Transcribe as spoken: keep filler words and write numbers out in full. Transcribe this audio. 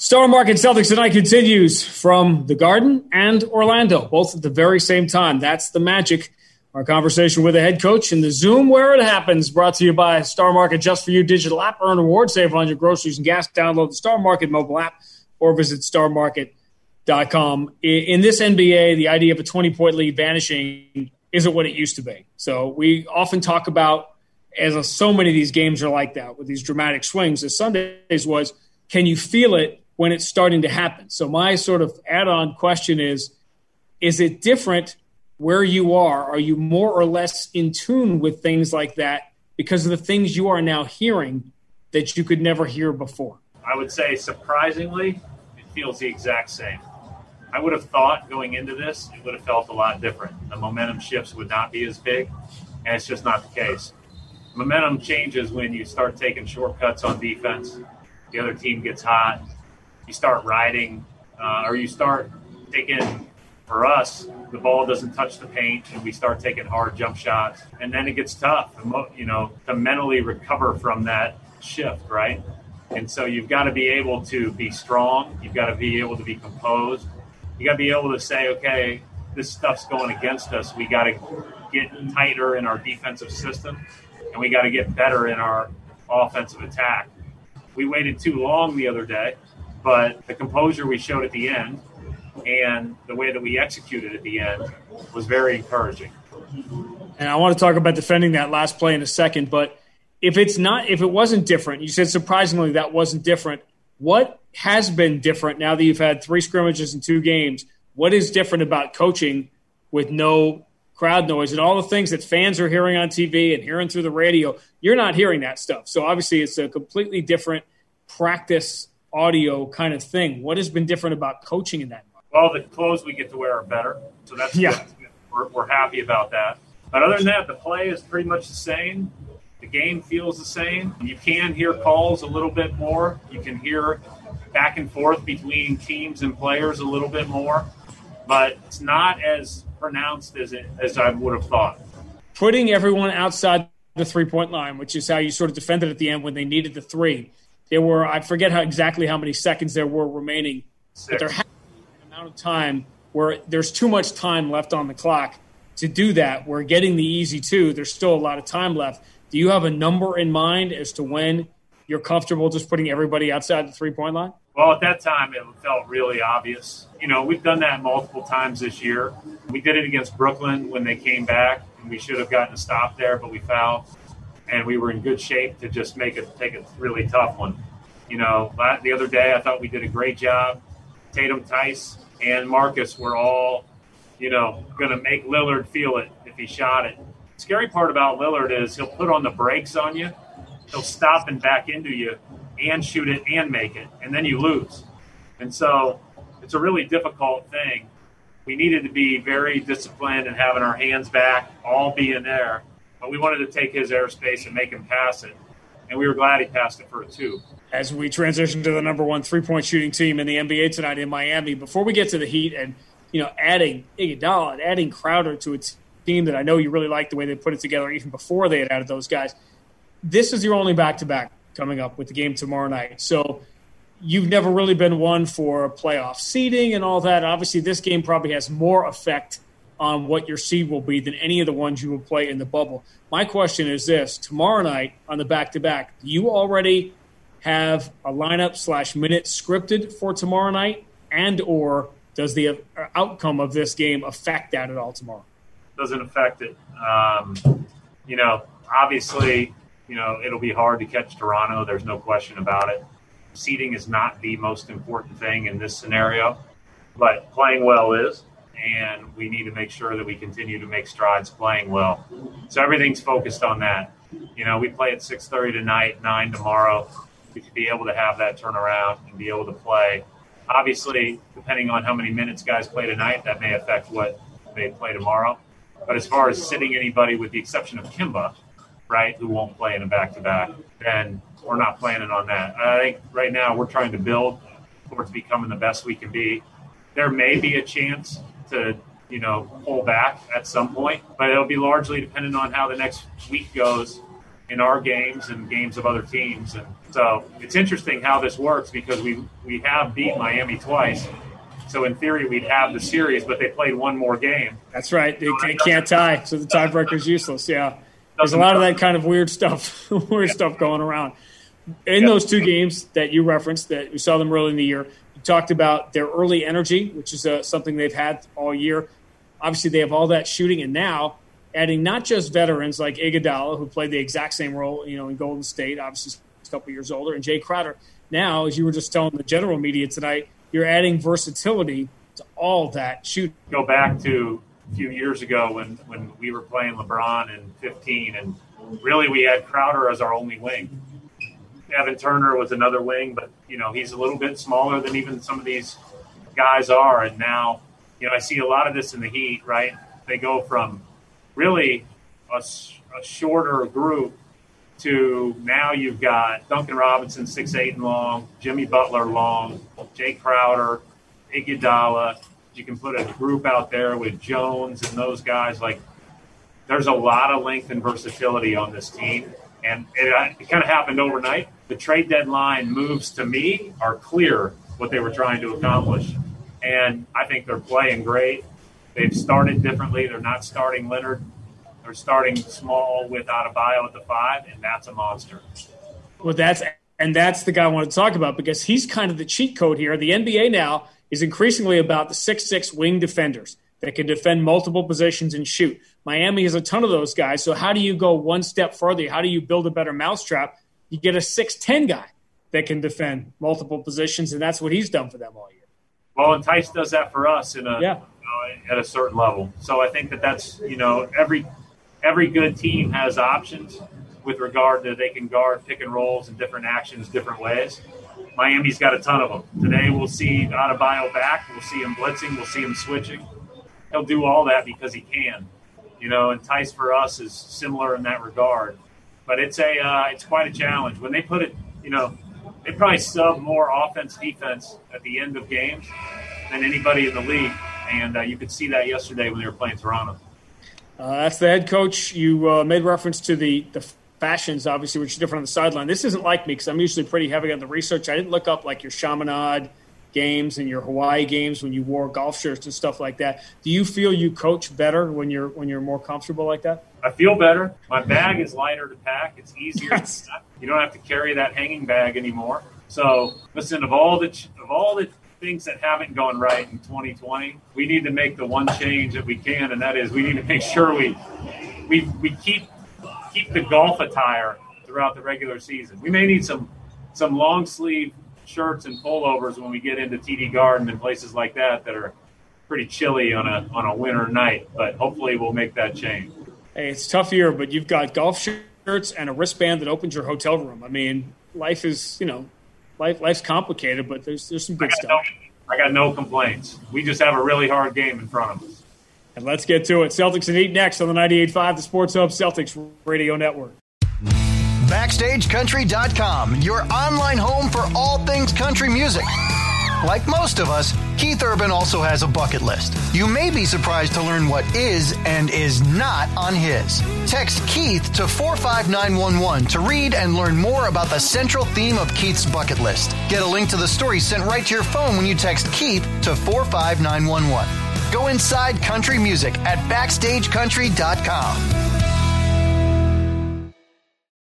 Star Market Celtics tonight continues from the Garden and Orlando, both at the very same time. That's the magic. Our conversation with the head coach in the Zoom where it happens, brought to you by Star Market Just For You digital app. Earn rewards, save on your groceries and gas. Download the Star Market mobile app or visit star market dot com. In this N B A, the idea of a twenty-point lead vanishing isn't what it used to be. So we often talk about, as so many of these games are like that, with these dramatic swings. The Sundays was, can you feel it when it's starting to happen? So my sort of add-on question is, is it different where you are? Are you more or less in tune with things like that because of the things you are now hearing that you could never hear before? I would say, surprisingly, it feels the exact same. I would have thought going into this, it would have felt a lot different. The momentum shifts would not be as big, and it's just not the case. Momentum changes when you start taking shortcuts on defense. The other team gets hot. You start riding, uh, or you start taking, for us, the ball doesn't touch the paint, and we start taking hard jump shots. And then it gets tough, you know, to mentally recover from that shift, right? And so you've got to be able to be strong. You've got to be able to be composed. You got to be able to say, okay, this stuff's going against us. We got to get tighter in our defensive system, and we got to get better in our offensive attack. We waited too long the other day, but the composure we showed at the end and the way that we executed at the end was very encouraging. And I want to talk about defending that last play in a second, but if it's not, if it wasn't different, you said surprisingly that wasn't different. What has been different now that you've had three scrimmages in two games? What is different about coaching with no crowd noise and all the things that fans are hearing on T V and hearing through the radio? You're not hearing that stuff. So obviously it's a completely different practice audio kind of thing. What has been different about coaching in that? Well, the clothes we get to wear are better, so that's yeah. good. We're, we're happy about that. But other than that, the play is pretty much the same. The game feels the same. You can hear calls a little bit more. You can hear back and forth between teams and players a little bit more, but it's not as pronounced as it as I would have thought. Putting everyone outside the three-point line, which is how you sort of defended at the end when they needed the three. There were, I forget how exactly how many seconds there were remaining, Six. but there has been an amount of time where there's too much time left on the clock to do that. We're getting the easy two. There's still a lot of time left. Do you have a number in mind as to when you're comfortable just putting everybody outside the three-point line? Well, at that time, it felt really obvious. You know, we've done that multiple times this year. We did it against Brooklyn when they came back, and we should have gotten a stop there, but we fouled. And we were in good shape to just make it take a really tough one. You know, the other day I thought we did a great job. Tatum, Tice, and Marcus were all, you know, going to make Lillard feel it if he shot it. The scary part about Lillard is he'll put on the brakes on you. He'll stop and back into you and shoot it and make it, and then you lose. And so it's a really difficult thing. We needed to be very disciplined and having our hands back, all being there. But we wanted to take his airspace and make him pass it. And we were glad he passed it for a two. As we transition to the number one three-point shooting team in the N B A tonight in Miami, before we get to the Heat and, you know, adding Iguodala and adding Crowder to a team that I know you really like the way they put it together even before they had added those guys, this is your only back-to-back coming up with the game tomorrow night. So you've never really been one for playoff seeding and all that. Obviously, this game probably has more effect on what your seed will be than any of the ones you will play in the bubble. My question is this. Tomorrow night on the back-to-back, do you already have a lineup slash minute scripted for tomorrow night, and or does the outcome of this game affect that at all tomorrow? Doesn't affect it. Um, you know, obviously, you know, it'll be hard to catch Toronto. There's no question about it. Seeding is not the most important thing in this scenario, but playing well is. And we need to make sure that we continue to make strides playing well. So everything's focused on that. You know, we play at six thirty tonight, nine tomorrow. We should be able to have that turnaround and be able to play. Obviously, depending on how many minutes guys play tonight, that may affect what they play tomorrow. But as far as sitting anybody, with the exception of Kimba, right, who won't play in a back-to-back, then we're not planning on that. I think right now we're trying to build towards becoming the best we can be. There may be a chance to, you know, pull back at some point, but it'll be largely dependent on how the next week goes in our games and games of other teams. And So it's interesting how this works because we, we have beat Miami twice. So in theory, we'd have the series, but they played one more game. That's right. They, they can't tie, so the tiebreaker is useless. Yeah, there's a lot of that kind of weird stuff, weird yeah. stuff going around. In yeah. those two games that you referenced, that we saw them early in the year, you talked about their early energy, which is uh, something they've had all year. Obviously, they have all that shooting, and now adding not just veterans like Iguodala, who played the exact same role, you know, in Golden State, obviously a couple years older, and Jay Crowder. Now, as you were just telling the general media tonight, you're adding versatility to all that shooting. Go back to a few years ago when, when we were playing LeBron in fifteen, and really we had Crowder as our only wing. Evan Turner was another wing, but, you know, he's a little bit smaller than even some of these guys are. And now, you know, I see a lot of this in the Heat, right? They go from really a, a shorter group to now you've got Duncan Robinson, six eight and long, Jimmy Butler long, Jay Crowder, Iguodala. You can put a group out there with Jones and those guys. Like, there's a lot of length and versatility on this team. And it, it kind of happened overnight. The trade deadline moves, to me, are clear what they were trying to accomplish. And I think they're playing great. They've started differently. They're not starting Leonard. They're starting small with Adebayo at the five, and that's a monster. Well, that's and that's the guy I want to talk about because he's kind of the cheat code here. The N B A now is increasingly about the six six wing defenders that can defend multiple positions and shoot. Miami has a ton of those guys. So how do you go one step further? How do you build a better mousetrap? You get a six ten guy that can defend multiple positions, and that's what he's done for them all year. Well, and Tice does that for us in a yeah. you know, at a certain level. So I think that that's, you know, every every good team has options with regard to they can guard pick and rolls and different actions different ways. Miami's got a ton of them. Today we'll see Adebayo back. We'll see him blitzing. We'll see him switching. He'll do all that because he can. You know, and Tice for us is similar in that regard. But it's a uh, it's quite a challenge. When they put it, you know, they probably sub more offense, defense at the end of games than anybody in the league. And uh, you could see that yesterday when they were playing Toronto. Uh, that's the head coach. You uh, made reference to the, the fashions, obviously, which is different on the sideline. This isn't like me because I'm usually pretty heavy on the research. I didn't look up like your Chaminade games and your Hawaii games when you wore golf shirts and stuff like that. Do you feel you coach better when you're when you're more comfortable like that? I feel better. My bag is lighter to pack. It's easier to pack. You don't have to carry that hanging bag anymore. So, listen, of all the of all the things that haven't gone right in twenty twenty, we need to make the one change that we can, and that is we need to make sure we we we keep keep the golf attire throughout the regular season. We may need some some long sleeve shirts and pullovers when we get into T D Garden and places like that that are pretty chilly on a on a winter night, but hopefully we'll make that change. Hey, it's a tough year, but you've got golf shirts and a wristband that opens your hotel room. I mean, life is, you know, life life's complicated, but there's there's some good I stuff. No, I got no complaints. We just have a really hard game in front of us. And let's get to it. Celtics and Heat next on the ninety-eight point five, the Sports Hub Celtics Radio Network. Backstage Country dot com, your online home for all things country music. Like most of us, Keith Urban also has a bucket list. You may be surprised to learn what is and is not on his. Text Keith to four five nine one one to read and learn more about the central theme of Keith's bucket list. Get a link to the story sent right to your phone when you text Keith to four five nine one one. Go inside country music at Backstage Country dot com.